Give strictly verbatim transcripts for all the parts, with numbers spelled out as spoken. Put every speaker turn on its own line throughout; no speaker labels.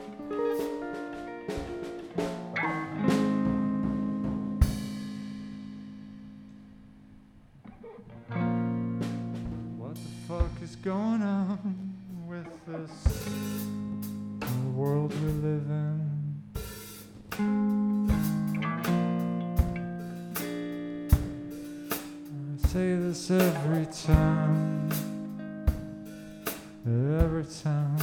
What the fuck is going on with this world we live in? I say this every time, every time.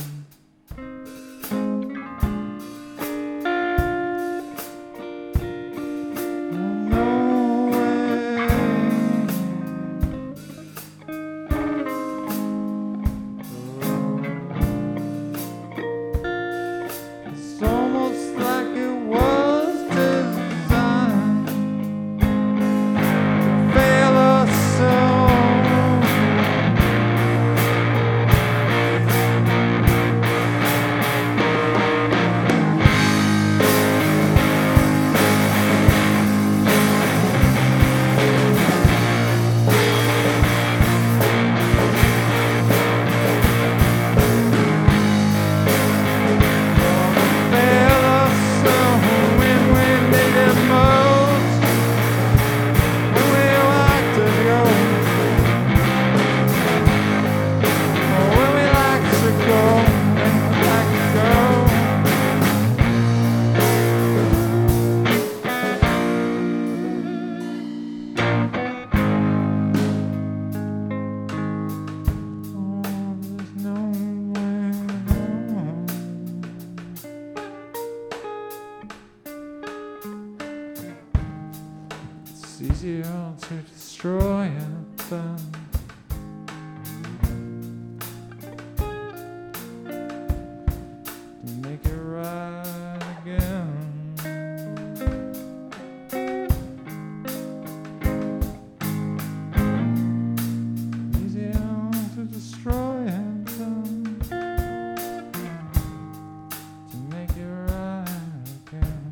It's easier to destroy it than to make it right again. Easier to destroy it than to make it right again.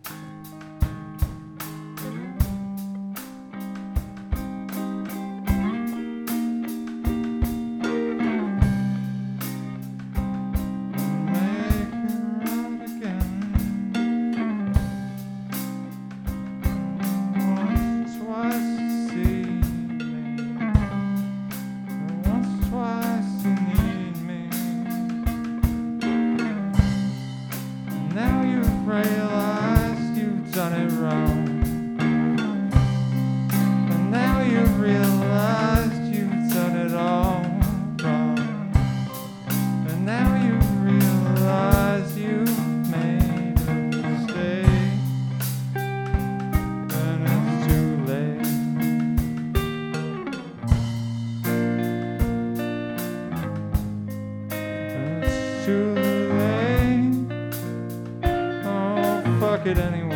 Realized you've done it wrong, and now you've realized you've done it all wrong, and now you've realized you've made a mistake, and it's too late. And it's too late. Fuck it anyway.